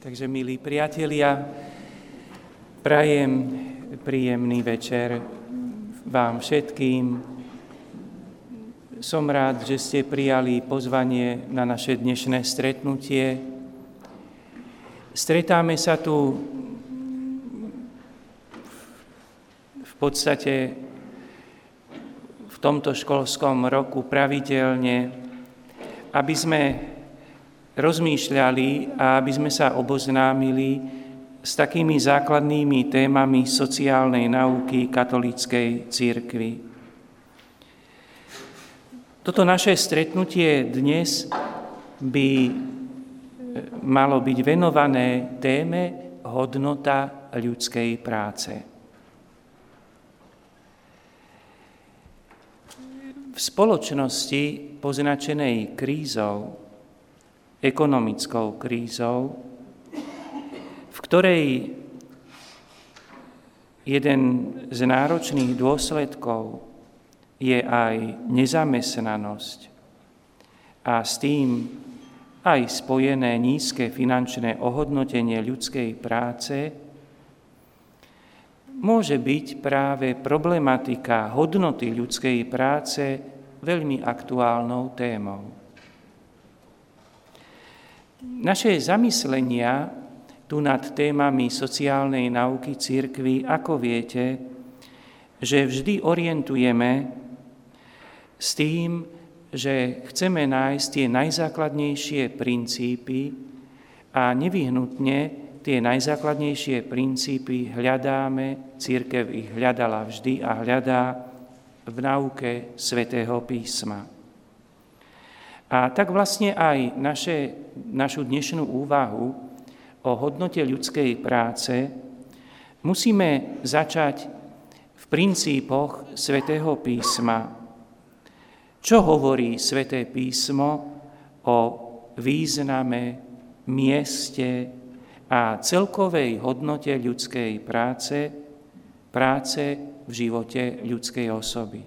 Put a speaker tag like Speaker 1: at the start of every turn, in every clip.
Speaker 1: Takže, milí priatelia, prajem príjemný večer vám všetkým. Som rád, že ste prijali pozvanie na naše dnešné stretnutie. Stretáme sa tu v podstate v tomto školskom roku pravidelne, aby sme rozmýšľali a aby sme sa oboznámili s takými základnými témami sociálnej nauky katolíckej cirkvi. Toto naše stretnutie dnes by malo byť venované téme hodnota ľudskej práce. V spoločnosti poznačenej krízou, ekonomickou krízou, v ktorej jeden z náročných dôsledkov je aj nezamestnanosť a s tým aj spojené nízke finančné ohodnotenie ľudskej práce, môže byť práve problematika hodnoty ľudskej práce veľmi aktuálnou témou. Naše zamyslenia tu nad témami sociálnej nauky cirkvi, ako viete, že vždy orientujeme s tým, že chceme nájsť tie najzákladnejšie princípy a nevyhnutne tie najzákladnejšie princípy hľadáme, cirkev ich hľadala vždy a hľadá v nauke Svätého písma. A tak vlastne aj našu dnešnú úvahu o hodnote ľudskej práce musíme začať v princípoch Svätého písma. Čo hovorí Sväté písmo o význame, mieste a celkovej hodnote ľudskej práce v živote ľudskej osoby?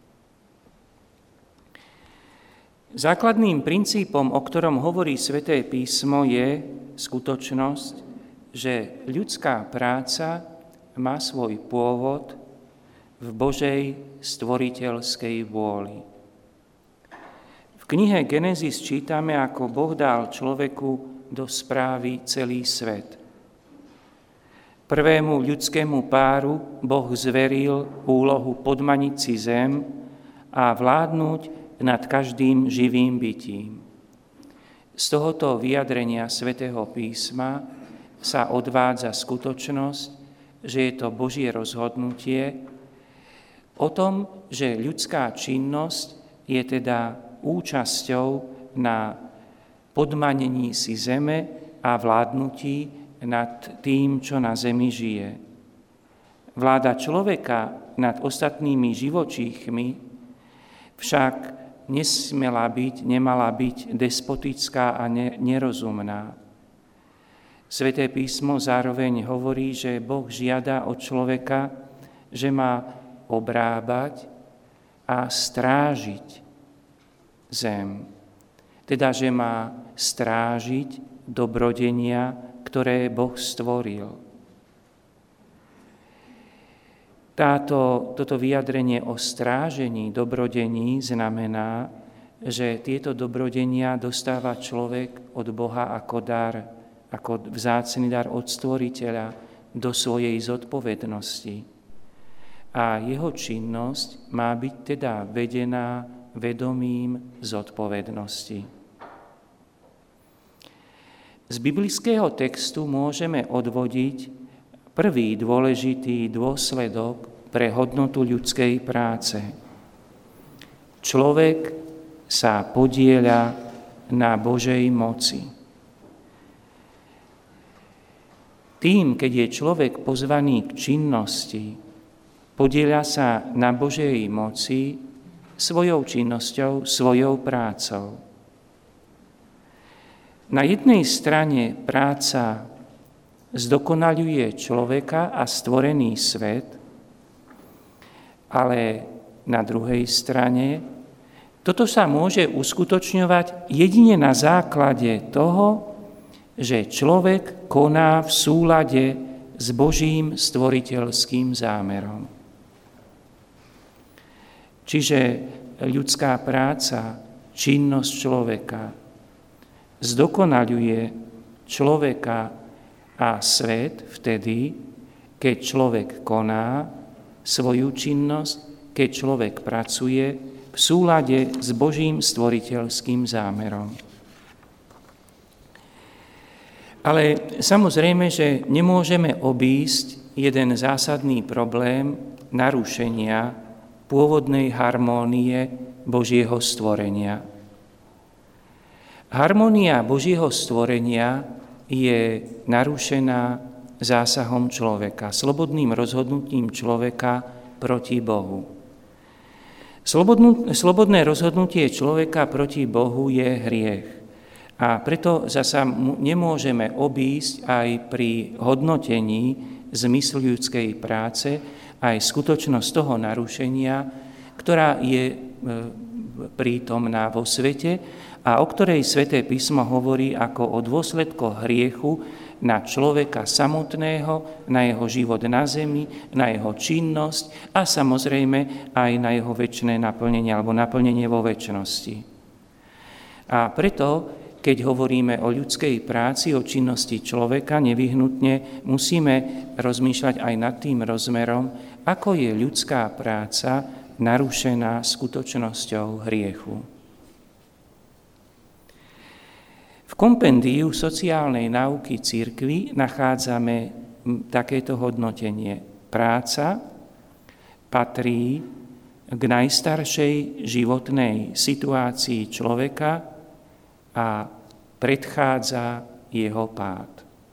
Speaker 1: Základným princípom, o ktorom hovorí Sväté písmo, je skutočnosť, že ľudská práca má svoj pôvod v Božej stvoriteľskej vôli. V knihe Genesis čítame, ako Boh dal človeku do správy celý svet. Prvému ľudskému páru Boh zveril úlohu podmaniť si zem a vládnuť nad každým živým bytím. Z tohoto vyjadrenia Svätého písma sa odvádza skutočnosť, že je to Božie rozhodnutie o tom, že ľudská činnosť je teda účasťou na podmanení si zeme a vládnutí nad tým, čo na zemi žije. Vláda človeka nad ostatnými živočíchmi však nemala byť despotická a nerozumná. Sväté písmo zároveň hovorí, že Boh žiada od človeka, že má obrábať a strážiť zem. Teda, že má strážiť dobrodenia, ktoré Boh stvoril. Toto vyjadrenie o strážení dobrodení znamená, že tieto dobrodenia dostáva človek od Boha ako dar, ako vzácny dar od Stvoriteľa do svojej zodpovednosti. A jeho činnosť má byť teda vedená vedomím zodpovednosti. Z biblického textu môžeme odvodiť prvý dôležitý dôsledok pre hodnotu ľudskej práce. Človek sa podieľa na Božej moci. Tým, keď je človek pozvaný k činnosti, podieľa sa na Božej moci svojou činnosťou, svojou prácou. Na jednej strane práca zdokonaľuje človeka a stvorený svet, ale na druhej strane toto sa môže uskutočňovať jedine na základe toho, že človek koná v súlade s Božím stvoriteľským zámerom. Čiže ľudská práca, činnosť človeka zdokonaľuje človeka a svet vtedy, keď človek koná svoju činnosť, keď človek pracuje v súlade s Božím stvoriteľským zámerom. Ale samozrejme, že nemôžeme obísť jeden zásadný problém narušenia pôvodnej harmónie Božieho stvorenia. Harmónia Božieho stvorenia je narušená zásahom človeka, slobodným rozhodnutím človeka proti Bohu. Slobodné rozhodnutie človeka proti Bohu je hriech. A preto zasa nemôžeme obísť aj pri hodnotení zmyslu ľudskej práce aj skutočnosť toho narušenia, ktorá je prítomná vo svete a o ktorej Sväté písmo hovorí ako o dôsledkoch hriechu na človeka samotného, na jeho život na zemi, na jeho činnosť a samozrejme aj na jeho večné naplnenie alebo naplnenie vo večnosti. A preto, keď hovoríme o ľudskej práci, o činnosti človeka, nevyhnutne musíme rozmýšľať aj nad tým rozmerom, ako je ľudská práca narušená skutočnosťou hriechu. V kompendiu sociálnej náuky cirkvi nachádzame takéto hodnotenie. Práca patrí k najstaršej životnej situácii človeka a predchádza jeho pád.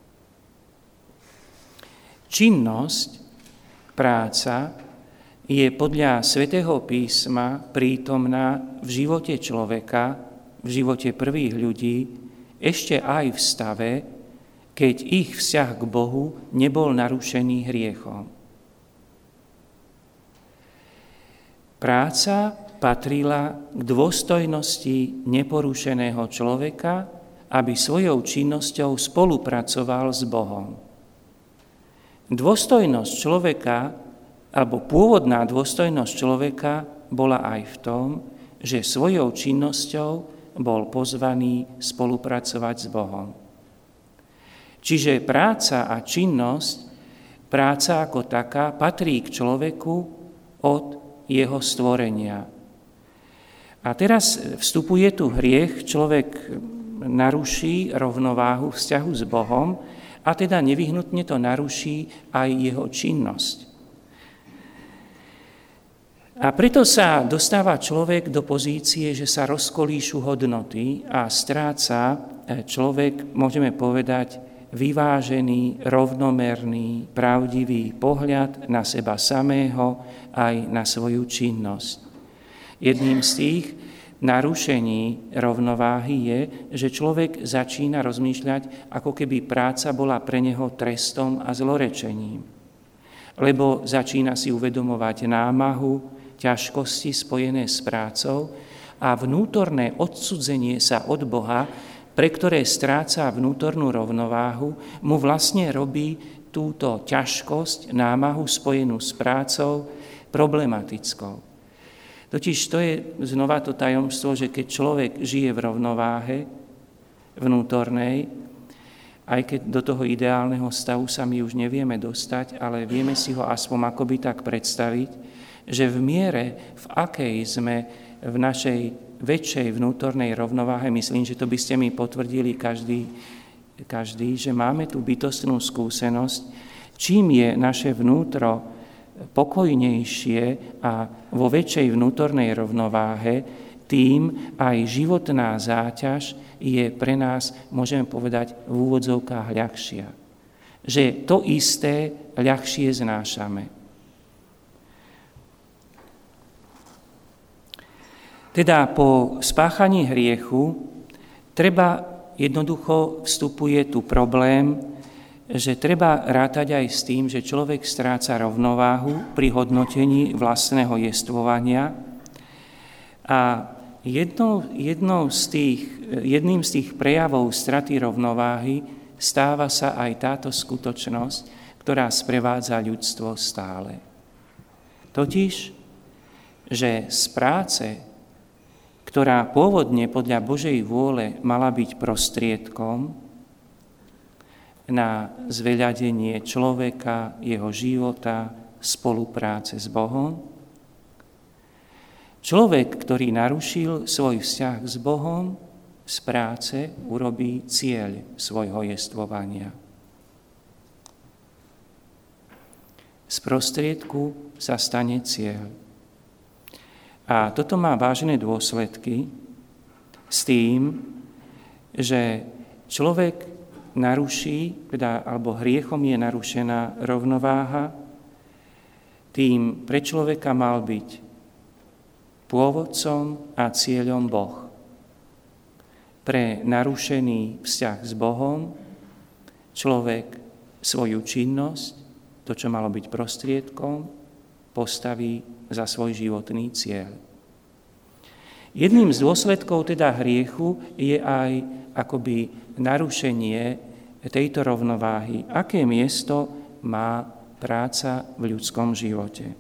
Speaker 1: Činnosť, práca je podľa Svätého písma prítomná v živote človeka, v živote prvých ľudí, ešte aj v stave, keď ich vzťah k Bohu nebol narušený hriechom. Práca patrila k dôstojnosti neporušeného človeka, aby svojou činnosťou spolupracoval s Bohom. Dôstojnosť človeka, alebo pôvodná dôstojnosť človeka bola aj v tom, že svojou činnosťou bol pozvaný spolupracovať s Bohom. Čiže práca a činnosť, práca ako taká, patrí k človeku od jeho stvorenia. A teraz vstupuje tu hriech, človek naruší rovnováhu vzťahu s Bohom a teda nevyhnutne to naruší aj jeho činnosť. A preto sa dostáva človek do pozície, že sa rozkolíšu hodnoty a stráca človek, môžeme povedať, vyvážený, rovnomerný, pravdivý pohľad na seba samého aj na svoju činnosť. Jedným z tých narušení rovnováhy je, že človek začína rozmýšľať, ako keby práca bola pre neho trestom a zlorečením. Lebo začína si uvedomovať námahu, ťažkosti spojené s prácou a vnútorné odcudzenie sa od Boha, pre ktoré stráca vnútornú rovnováhu, mu vlastne robí túto ťažkosť, námahu spojenú s prácou problematickou. Totiž to je znova to tajomstvo, že keď človek žije v rovnováhe vnútornej, aj keď do toho ideálneho stavu sa my už nevieme dostať, ale vieme si ho aspoň akoby tak predstaviť, že v miere, v akej sme v našej väčšej vnútornej rovnováhe, myslím, že to by ste mi potvrdili každý, že máme tú bytostnú skúsenosť, čím je naše vnútro pokojnejšie a vo väčšej vnútornej rovnováhe, tým aj životná záťaž je pre nás, môžeme povedať, v úvodzovkách ľahšia. Že to isté ľahšie znášame. Teda po spáchaní hriechu jednoducho vstupuje tu problém, že treba rátať aj s tým, že človek stráca rovnováhu pri hodnotení vlastného jestvovania. A jednou z tých jedným z tých prejavov straty rovnováhy stáva sa aj táto skutočnosť, ktorá sprevádza ľudstvo stále. Totiž, že z práce, ktorá pôvodne podľa Božej vôle mala byť prostriedkom na zveľadenie človeka, jeho života, spolupráce s Bohom, človek, ktorý narušil svoj vzťah s Bohom, z práce urobí cieľ svojho jestvovania. Z prostriedku sa stane cieľ. A toto má vážne dôsledky s tým, že človek naruší, alebo hriechom je narušená rovnováha, tým pre človeka mal byť pôvodcom a cieľom Boh. Pre narušený vzťah s Bohom človek svoju činnosť, to, čo malo byť prostriedkom, postaví za svoj životný cieľ. Jedným z dôsledkov teda hriechu je aj akoby narušenie tejto rovnováhy. Aké miesto má práca v ľudskom živote?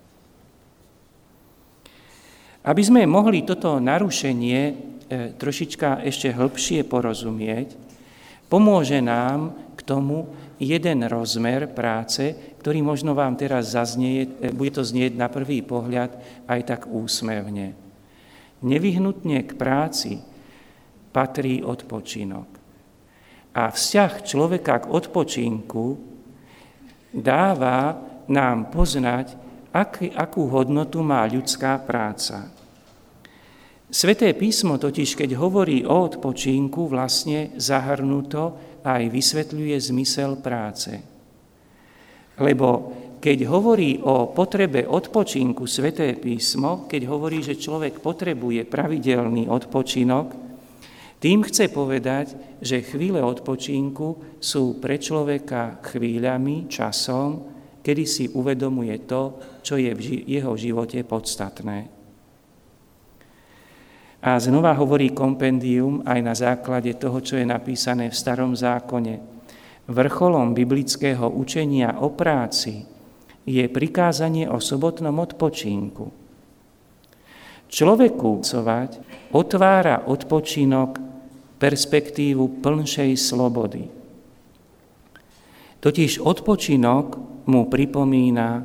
Speaker 1: Aby sme mohli toto narušenie trošička ešte hĺbšie porozumieť, pomôže nám k tomu jeden rozmer práce, ktorý možno vám teraz zaznie, bude to znieť na prvý pohľad aj tak úsmevne. Nevyhnutne k práci patrí odpočinok. A vzťah človeka k odpočinku dáva nám poznať, akú hodnotu má ľudská práca. Sväté písmo totiž, keď hovorí o odpočinku, vlastne zahrnuto aj vysvetľuje zmysel práce. Lebo keď hovorí o potrebe odpočinku Sväté písmo, keď hovorí, že človek potrebuje pravidelný odpočinok, tým chce povedať, že chvíle odpočinku sú pre človeka chvíľami, časom, kedy si uvedomuje to, čo je v jeho živote podstatné. A znova hovorí kompendium aj na základe toho, čo je napísané v Starom zákone. Vrcholom biblického učenia o práci je prikázanie o sobotnom odpočinku. Človeku otvára odpočinok perspektívu plnšej slobody. Totiž odpočinok mu pripomína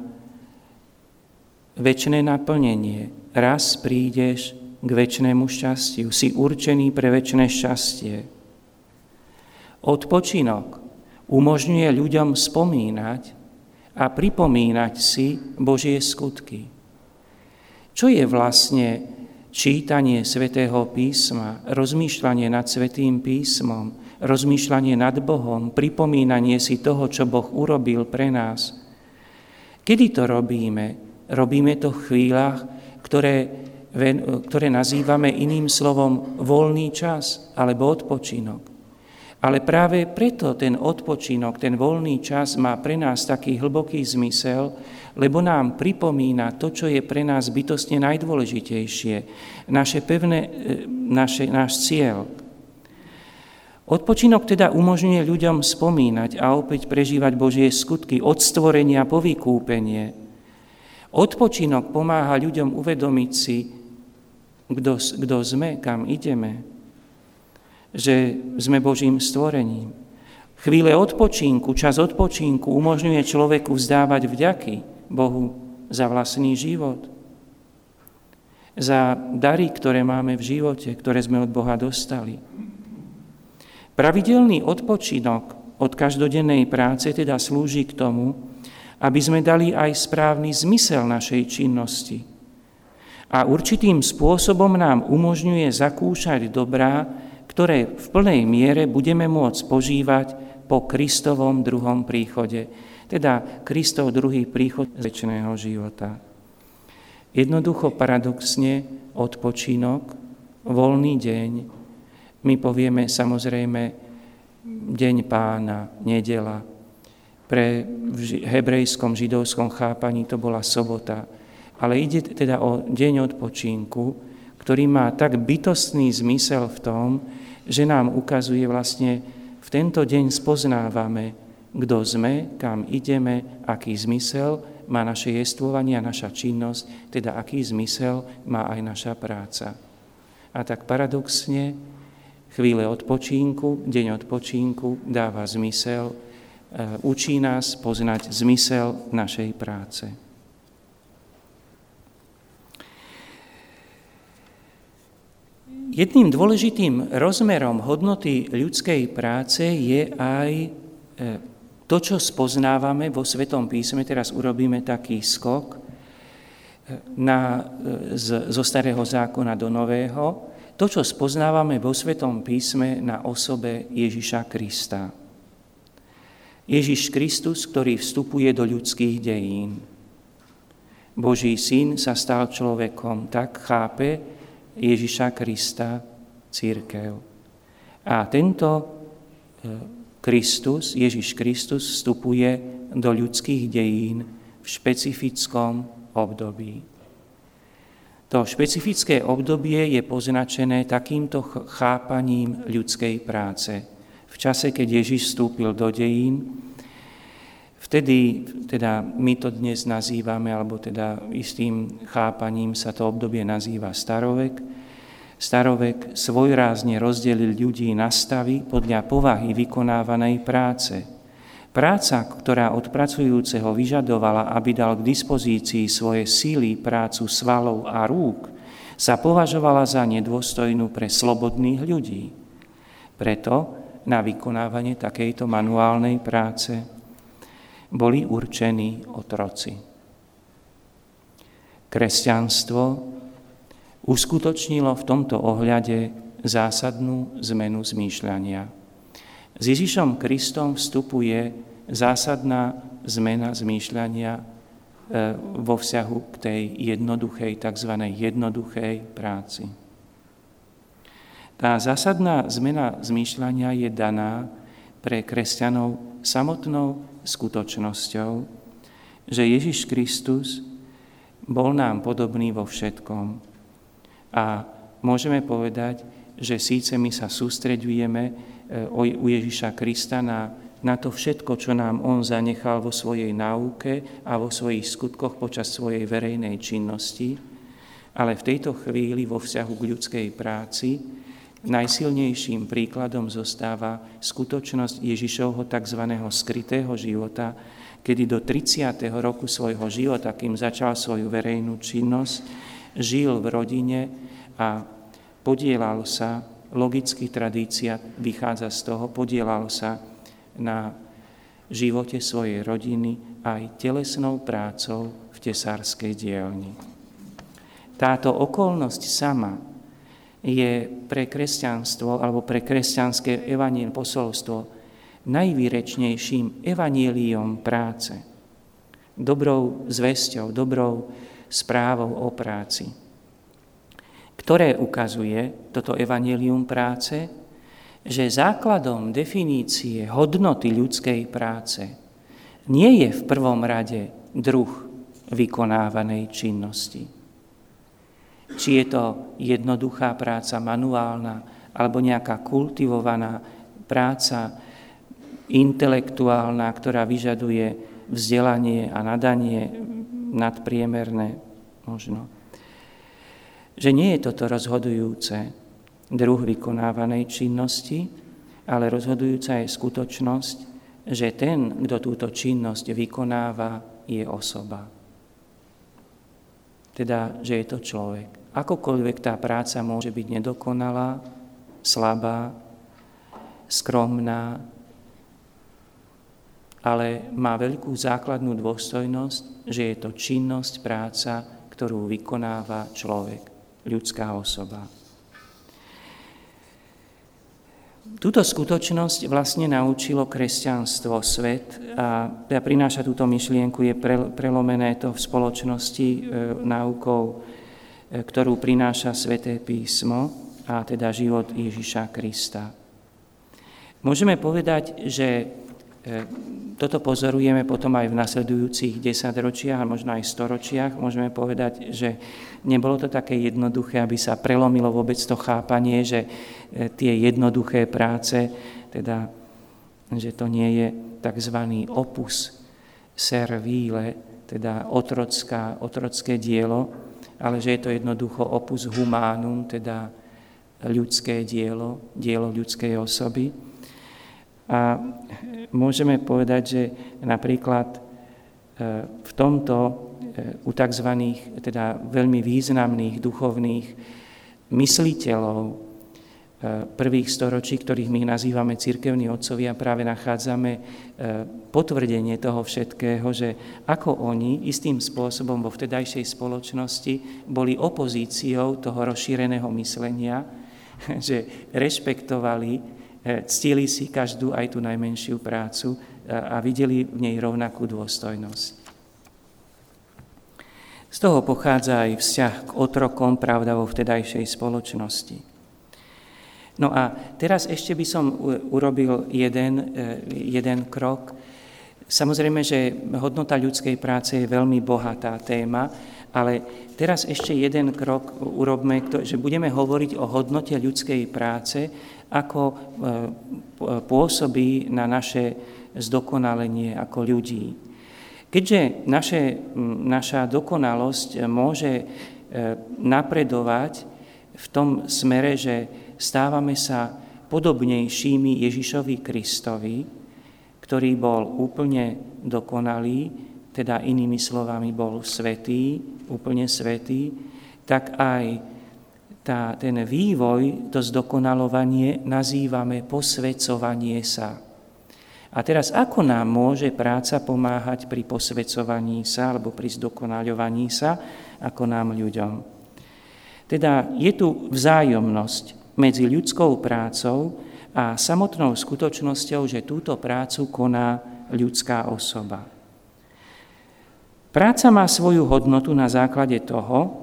Speaker 1: večné naplnenie. Raz prídeš k večnému šťastiu. Si určený pre večné šťastie. Odpočinok umožňuje ľuďom spomínať a pripomínať si Božie skutky. Čo je vlastne čítanie Svätého písma, rozmýšľanie nad Svätým písmom, rozmýšľanie nad Bohom, pripomínanie si toho, čo Boh urobil pre nás? Kedy to robíme? Robíme to v chvíľach, ktoré nazývame iným slovom voľný čas alebo odpočinok. Ale práve preto ten odpočinok, ten voľný čas má pre nás taký hlboký zmysel, lebo nám pripomína to, čo je pre nás bytostne najdôležitejšie, náš cieľ. Odpočinok teda umožňuje ľuďom spomínať a opäť prežívať Božie skutky od stvorenia po vykúpenie. Odpočinok pomáha ľuďom uvedomiť si, kto sme, kam ideme, že sme Božím stvorením. Chvíle odpočinku, čas odpočinku umožňuje človeku vzdávať vďaky Bohu za vlastný život, za dary, ktoré máme v živote, ktoré sme od Boha dostali. Pravidelný odpočinok od každodennej práce teda slúži k tomu, aby sme dali aj správny zmysel našej činnosti. A určitým spôsobom nám umožňuje zakúšať dobrá, ktoré v plnej miere budeme môcť požívať po Kristovom druhom príchode, teda Kristov druhý príchod z večného života. Jednoducho, paradoxne, odpočinok, voľný deň, my povieme samozrejme deň Pána, nedeľa. V hebrejskom, židovskom chápaní to bola sobota. Ale ide teda o deň odpočinku, ktorý má tak bytostný zmysel v tom, že nám ukazuje vlastne, v tento deň spoznávame, kto sme, kam ideme, aký zmysel má naše jestvovanie a naša činnosť, teda aký zmysel má aj naša práca. A tak paradoxne chvíle odpočinku, deň odpočinku dáva zmysel, učí nás poznať zmysel našej práce. Jedným dôležitým rozmerom hodnoty ľudskej práce je aj to, čo spoznávame vo Svetom písme. Teraz urobíme taký skok zo Starého zákona do Nového. To, čo spoznávame vo Svetom písme na osobe Ježiša Krista. Ježiš Kristus, ktorý vstupuje do ľudských dejín. Boží syn sa stal človekom, tak chápe Ježiša Krista cirkev. A tento Kristus, Ježiš Kristus, vstupuje do ľudských dejín v špecifickom období. To špecifické obdobie je poznačené takýmto chápaním ľudskej práce. V čase, keď Ježiš vstúpil do dejín, vtedy, teda my to dnes nazývame, alebo teda istým chápaním sa to obdobie nazýva starovek. Starovek svojrázne rozdelil ľudí na stavy podľa povahy vykonávanej práce. Práca, ktorá od pracujúceho vyžadovala, aby dal k dispozícii svoje síly, prácu svalov a rúk, sa považovala za nedôstojnú pre slobodných ľudí. Preto na vykonávanie takejto manuálnej práce boli určení otroci. Kresťanstvo uskutočnilo v tomto ohľade zásadnú zmenu zmýšľania. S Ježišom Kristom vstupuje zásadná zmena zmýšľania vo vzťahu k tej jednoduchej, tzv. Jednoduchej práci. Tá zásadná zmena zmýšľania je daná pre kresťanov samotnou skutočnosťou, že Ježiš Kristus bol nám podobný vo všetkom. A môžeme povedať, že síce my sa sústreďujeme u Ježiša Krista na to všetko, čo nám on zanechal vo svojej náuke a vo svojich skutkoch počas svojej verejnej činnosti, ale v tejto chvíli vo vzťahu k ľudskej práci najsilnejším príkladom zostáva skutočnosť Ježišovho tzv. Skrytého života, kedy do 30. roku svojho života, kým začal svoju verejnú činnosť, žil v rodine a podielal sa, logicky tradícia vychádza z toho, podielal sa na živote svojej rodiny aj telesnou prácou v tesárskej dielni. Táto okolnosť sama je pre kresťanstvo alebo pre kresťanské evanjelium posolstvo najvýrečnejším evanjeliom práce. Dobrou zvesťou, dobrou správou o práci, ktoré ukazuje toto evanjelium práce, že základom definície hodnoty ľudskej práce nie je v prvom rade druh vykonávanej činnosti. Či je to jednoduchá práca, manuálna, alebo nejaká kultivovaná práca intelektuálna, ktorá vyžaduje vzdelanie a nadanie nadpriemerné možno. Že nie je toto rozhodujúce druh vykonávanej činnosti, ale rozhodujúca je skutočnosť, že ten, kto túto činnosť vykonáva, je osoba. Teda, že je to človek. Akokoľvek tá práca môže byť nedokonalá, slabá, skromná, ale má veľkú základnú dôstojnosť, že je to činnosť, práca, ktorú vykonáva človek, ľudská osoba. Túto skutočnosť vlastne naučilo kresťanstvo svet a prináša túto myšlienku, je prelomené to v spoločnosti náukou, ktorú prináša Sväté písmo, a teda život Ježiša Krista. Môžeme povedať, že Toto pozorujeme potom aj v nasledujúcich 10 ročiach a možno aj 100 ročiach. Môžeme povedať, že nebolo to také jednoduché, aby sa prelomilo vôbec to chápanie, že tie jednoduché práce, teda, že to nie je tzv. Opus servile, teda otrocké dielo, ale že je to jednoducho opus humanum, teda ľudské dielo ľudskej osoby. A môžeme povedať, že napríklad v tomto u tzv. Teda veľmi významných duchovných mysliteľov prvých storočí, ktorých my nazývame cirkevní otcovia, práve nachádzame potvrdenie toho všetkého, že ako oni istým spôsobom vo vtedajšej spoločnosti boli opozíciou toho rozšíreného myslenia, že rešpektovali, ctili si každú aj tú najmenšiu prácu a videli v nej rovnakú dôstojnosť. Z toho pochádza aj vzťah k otrokom, pravda, vo vtedajšej spoločnosti. No a teraz ešte by som urobil jeden krok. Samozrejme, že hodnota ľudskej práce je veľmi bohatá téma, ale teraz ešte jeden krok urobme, že budeme hovoriť o hodnote ľudskej práce, ako pôsobí na naše zdokonalenie ako ľudí. Keďže naša dokonalosť môže napredovať v tom smere, že stávame sa podobnejšími Ježišovi Kristovi, ktorý bol úplne dokonalý, teda inými slovami bol svätý, úplne svätý, tak aj ten vývoj, to zdokonalovanie nazývame posväcovanie sa. A teraz ako nám môže práca pomáhať pri posväcovaní sa alebo pri zdokonaľovaní sa, ako nám ľuďom? Teda je tu vzájomnosť medzi ľudskou prácou a samotnou skutočnosťou, že túto prácu koná ľudská osoba. Práca má svoju hodnotu na základe toho,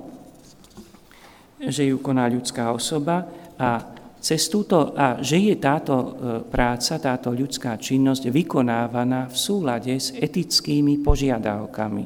Speaker 1: že ju koná ľudská osoba a že je táto práca, táto ľudská činnosť vykonávaná v súlade s etickými požiadavkami.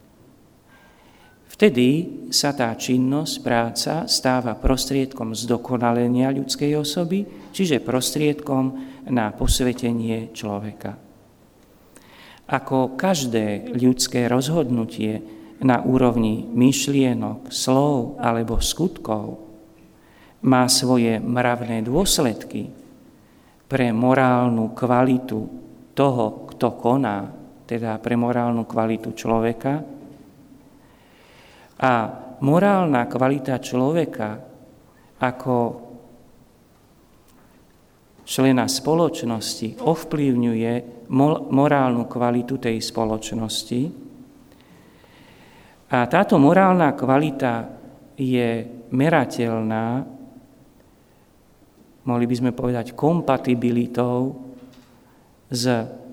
Speaker 1: Vtedy sa tá činnosť, práca stáva prostriedkom zdokonalenia ľudskej osoby, čiže prostriedkom na posvetenie človeka. Ako každé ľudské rozhodnutie na úrovni myšlienok, slov alebo skutkov má svoje mravné dôsledky pre morálnu kvalitu toho, kto koná, teda pre morálnu kvalitu človeka. A morálna kvalita človeka ako člena spoločnosti ovplyvňuje morálnu kvalitu tej spoločnosti. A táto morálna kvalita je merateľná, mohli by sme povedať, kompatibilitou s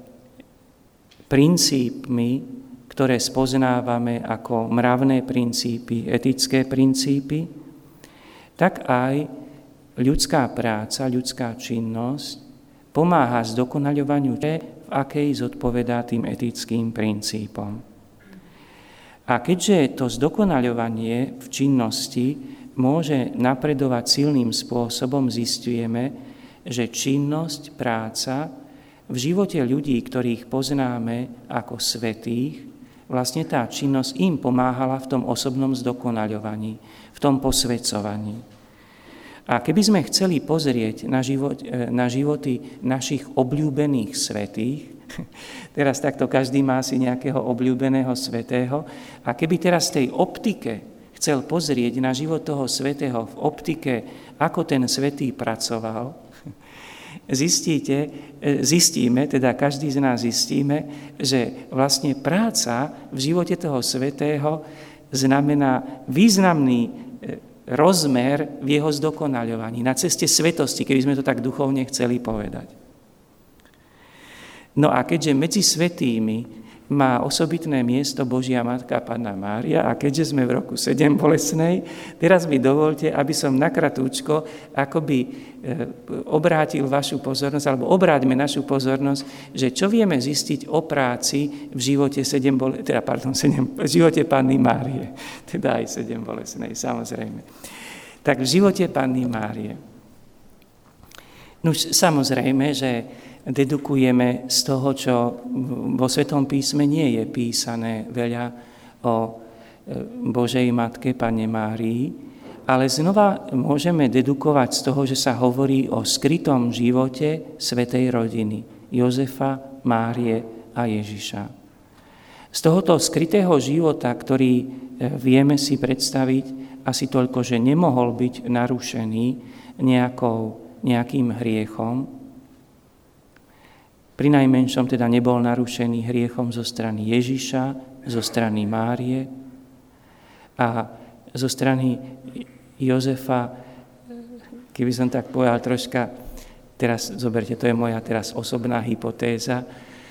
Speaker 1: princípmi, ktoré spoznávame ako mravné princípy, etické princípy, tak aj ľudská práca, ľudská činnosť pomáha zdokonaľovaniu v akej zodpovedá tým etickým princípom. A keďže to zdokonaľovanie v činnosti môže napredovať silným spôsobom, zisťujeme, že činnosť, práca v živote ľudí, ktorých poznáme ako svätých, vlastne tá činnosť im pomáhala v tom osobnom zdokonaľovaní, v tom posväcovaní. A keby sme chceli pozrieť na životy našich obľúbených svätých, teraz takto každý má si nejakého obľúbeného svätého, a keby teraz v tej optike chcel pozrieť na život toho svätého v optike, ako ten svätý pracoval, zistíme, teda každý z nás zistíme, že vlastne práca v živote toho svätého znamená významný rozmer v jeho zdokonaľovaní, na ceste svetosti, keby sme to tak duchovne chceli povedať. No a keďže medzi svätými má osobitné miesto Božia Matka Panna Mária a keďže sme v roku 7 bolestnej, teraz mi dovolte, aby som nakratúčko akoby obrátil vašu pozornosť, alebo obráťme našu pozornosť, že čo vieme zistiť o práci v živote v živote Panny Márie, teda aj 7 bolestnej, samozrejme. Tak v živote Panny Márie. No samozrejme, že dedukujeme z toho, čo vo Svetom písme nie je písané veľa o Božej Matke Panne Márii, ale znova môžeme dedukovať z toho, že sa hovorí o skrytom živote svätej rodiny Jozefa, Márie a Ježiša. Z tohoto skrytého života, ktorý vieme si predstaviť, asi toľko, že nemohol byť narušený nejakým hriechom, pri najmenšom teda nebol narušený hriechom zo strany Ježiša, zo strany Márie a zo strany Jozefa, keby som tak povedal troška, teraz zoberte, to je moja teraz osobná hypotéza,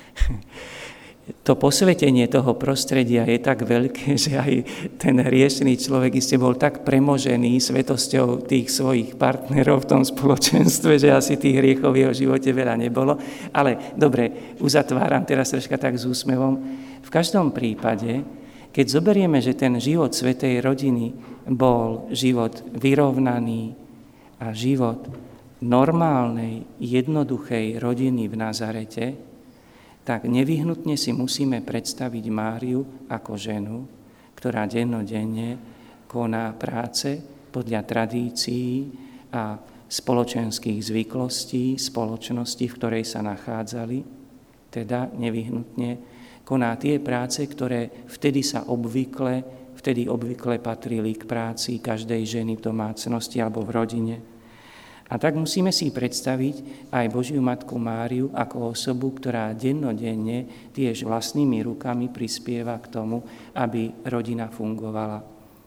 Speaker 1: to posvetenie toho prostredia je tak veľké, že aj ten hriešný človek iste bol tak premožený svetosťou tých svojich partnerov v tom spoločenstve, že asi tých hriechov v jeho živote veľa nebolo. Ale dobre, uzatváram teraz troška tak s úsmevom. V každom prípade, keď zoberieme, že ten život svätej rodiny bol život vyrovnaný a život normálnej, jednoduchej rodiny v Nazarete, tak nevyhnutne si musíme predstaviť Máriu ako ženu, ktorá dennodenne koná práce podľa tradícií a spoločenských zvyklostí spoločnosti, v ktorej sa nachádzali, teda nevyhnutne koná tie práce, ktoré vtedy obvykle patrili k práci každej ženy v domácnosti alebo v rodine. A tak musíme si predstaviť aj Božiu Matku Máriu ako osobu, ktorá dennodenne tiež vlastnými rukami prispieva k tomu, aby rodina fungovala.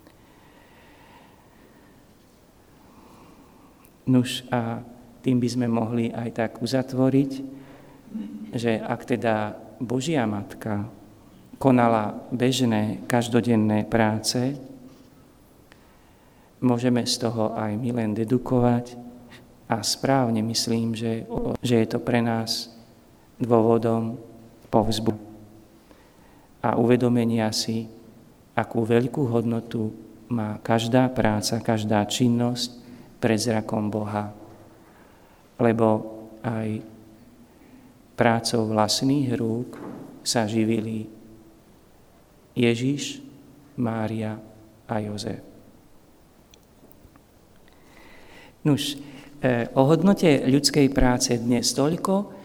Speaker 1: Nuž a tým by sme mohli aj tak uzatvoriť, že ak teda Božia Matka konala bežné, každodenné práce, môžeme z toho aj my len dedukovať, a správne myslím, že je to pre nás dôvodom povzbudu a uvedomenia si, akú veľkú hodnotu má každá práca, každá činnosť pred zrakom Boha. Lebo aj prácou vlastných rúk sa živili Ježiš, Mária a Jozef. Nuž, o hodnote ľudskej práce dnes toľko